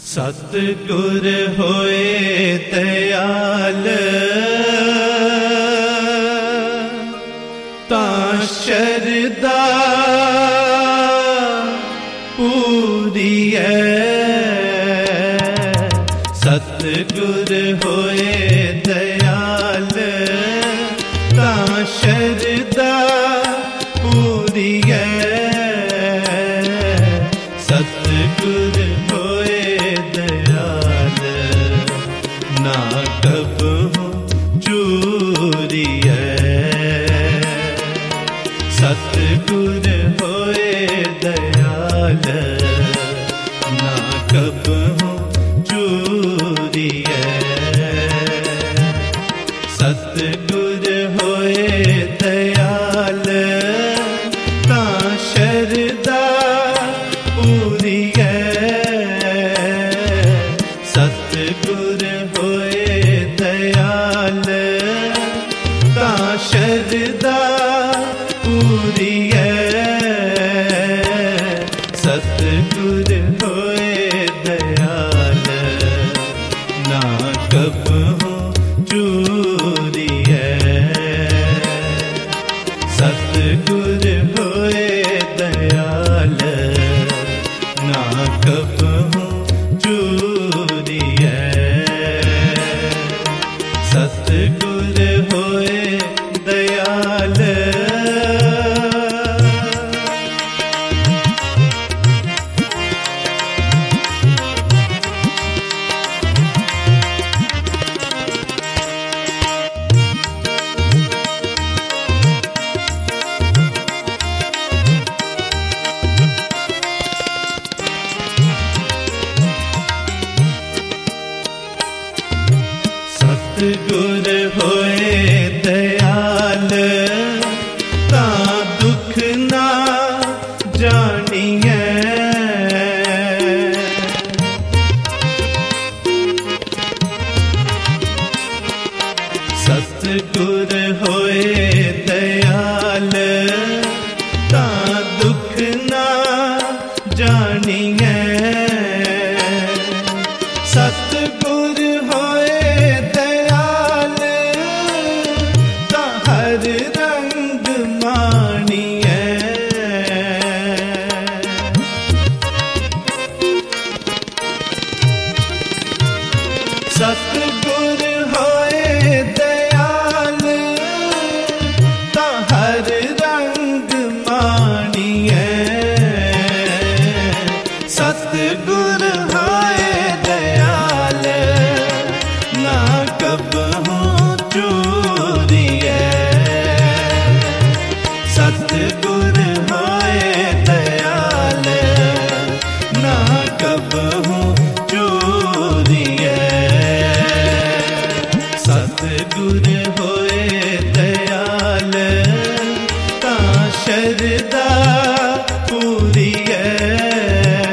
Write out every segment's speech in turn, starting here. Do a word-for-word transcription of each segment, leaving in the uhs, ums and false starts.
सतगुर होए दयाल तां शरदा पूरी है। सतगुर होए दयाल तां शरदा पूरी है। सतगुर होए दयाल ना कबहू चूरी है। सतगुर होए दयाल ना कबहू चूरी है। सतगुर होए दयाल तां शरदा पूरी है। सतगुर होए दयाल तां शरदा पूरी है। सतगुर होए दयाल ना कबहू चूरी है। सतगुर होए दयाल ना कबहू चूरी है। सतगुर होए दयाल सतगुर होए दयाल तां दुख ना जानिए। सतगुर होए दयाल तां दुख ना जानिए। सतगुर होए दयाल तां हर रंग मानिए। सतगुर होए दयाल तां हर रंग मानिए। सतगुर होए दयाल ना कबहू चूरी है। सतगुर होए दयाल ना कबहू चूरी है। सतगुर होए दयाल तां शरदा पूरी है।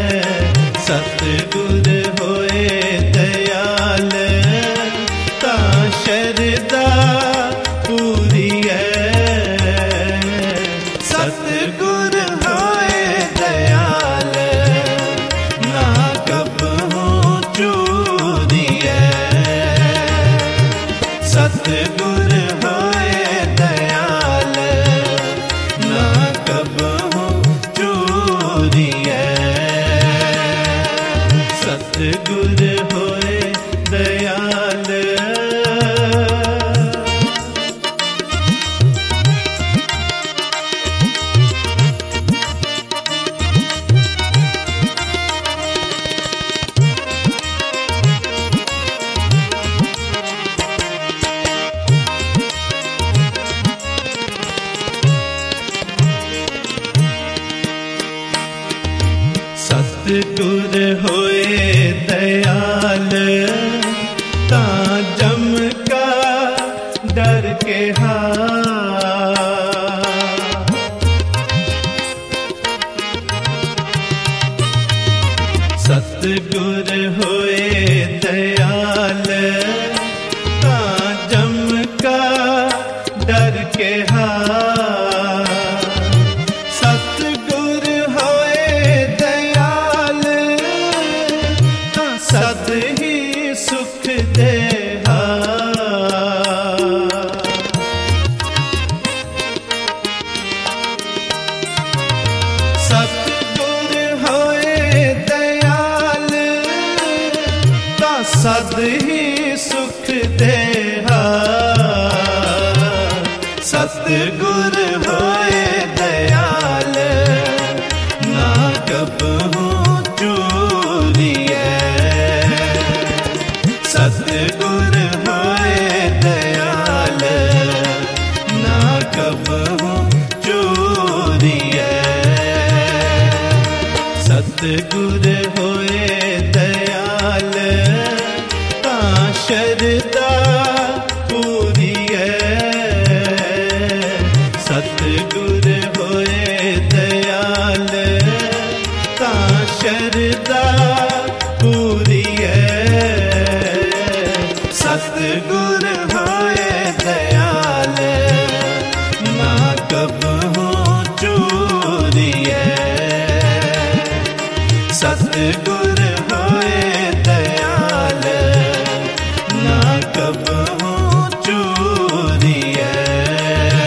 सतगुर होए दयाल तां शरदा पूरी है। सतगुर होए दयाल ना कबहू चूरी है। सतगुर होए दयाल ना कबहू चूरी है। सतगुर होए दयाल सतगुर होए दयाल तां जम का डर के हार। सतगुर होए दयाल तां जम का डर के हार। सतगुर होए दयाल ही सुख देहा। सतगुर होए दयाल ना कबहू चूरिए। सतगुर होए दयाल ना कबहू चूरिए। सतगुर होए दयाल तां शरदा पूरी है। सतगुर होए दयाल तां शरदा पूरी है। सतगुर होए दयाल ना कबहू चूरी है। सतगुर होए दयाल ना कबहू चूरी है।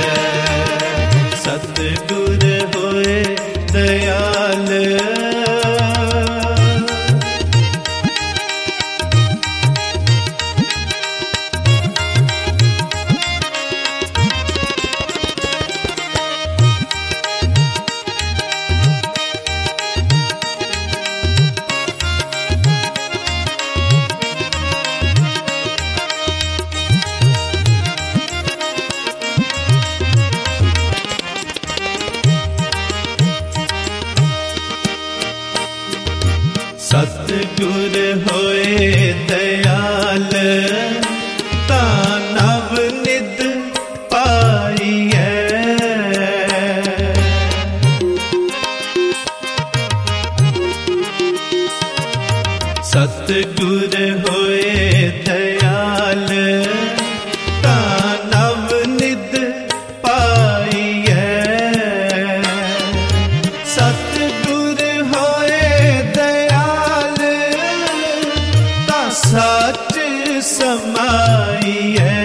सतगुर होए दयाल। सतगुर होए दयाल तां नव निध पाईऐ। सतगुर होए दयाल तां नव निध पाईऐ। सतगुर होए दयाल तां सच समाईऐ।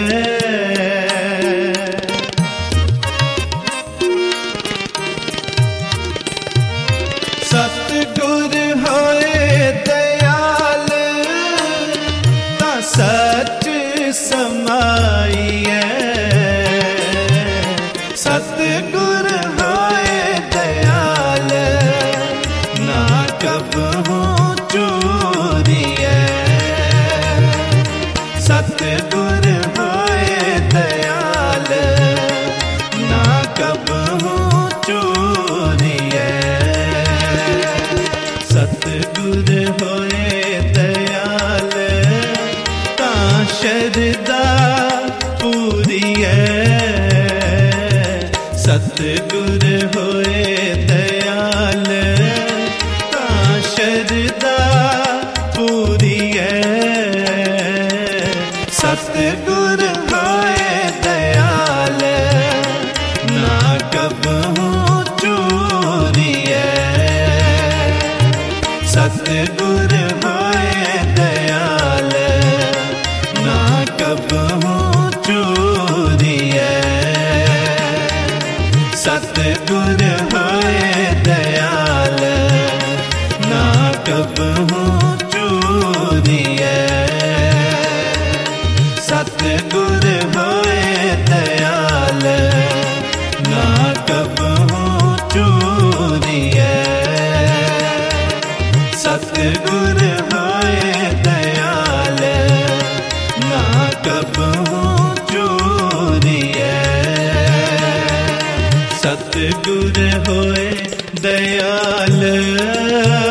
सतगुर होए दयाल तां सच समाईऐ। सतगुर होए दयाल ना कबहू चूरी है। सतगुर होए दयाल ना कबहू चूरी है। सतगुर होए दयाल तां शरदा पूरी है। सतगुर होए दयाल तां शरदा पूरी है। सतगुर होए दयाल ना कबहू चूरी है। सतगुर होए दयाल ना कबहू चूरी है। सतगुर होए दयाल ना कबहू चूरी है। सतगुर होए दयाल ना कबहू चूरी है। सतगुर होए दयाल ना कबहू चूरी है। सतगुर होए दयाल।